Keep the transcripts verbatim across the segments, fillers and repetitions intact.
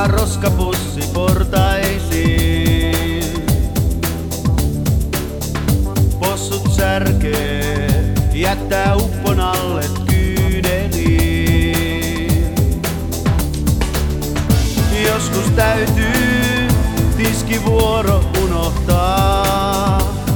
kaataa roskapussi portaisiin. Possut särkee, jättää uppon alle kyydeliin. Joskus täytyy tiskivuoro unohtaa.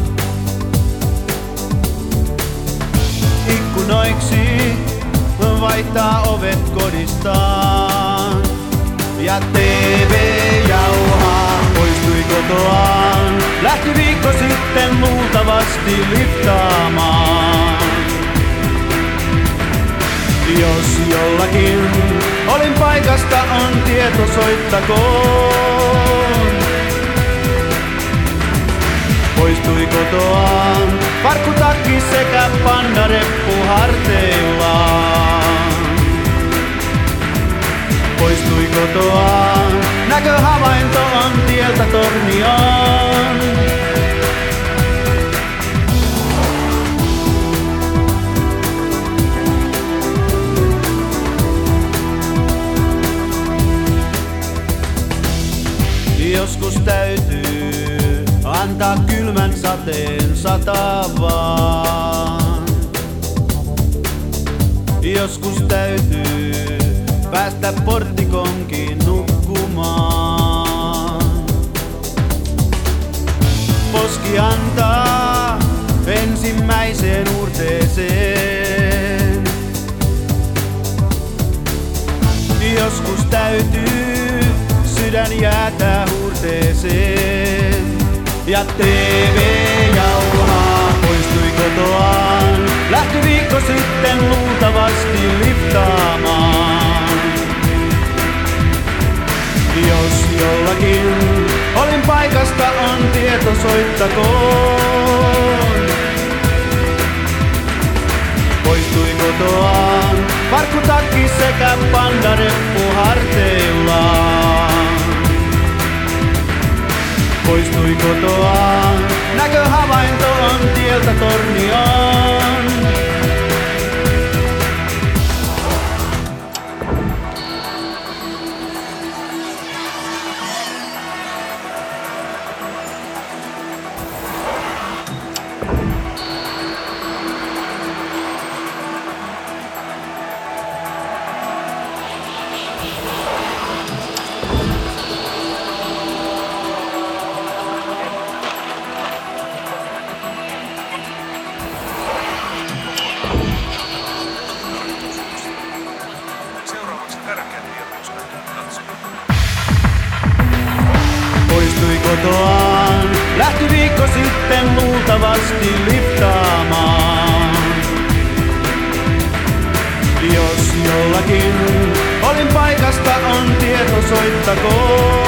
Ikkunoiksi vaihtaa ovet kodistaan. Ja T V jauhaa, poistui kotoaan. Lähti viikko sitten luultavasti liftaamaan. Jos jollakin olin paikasta on tieto, soittakoon. Poistui kotoaan, farkkutakki sekä pandareppu harteillaan. Poistui kotoaan, näköhavainto on tieltä Tornioon. Joskus täytyy antaa kylmän sateen sataa vaan. Joskus täytyy päästä porttikonkiin nukkumaan. Poski antaa ensimmäiseen uurteeseen. Joskus täytyy sydän jäätää huurteeseen. Ja T V jauhaa, poistui kotoaan. Lähti viikko sitten luultavasti liftaamaan. Jos jollakin olin paikasta on tieto, soittakoon. Poistui kotoaan, farkkutakki sekä pandareppu harteillaan. Poistui kotoaan, näköhavainto on tieltä Tornioon. Poistui kotoaan, lähti viikko sitten luultavasti liftaamaan. Jos jollakin olin paikasta on tieto, soittakoon.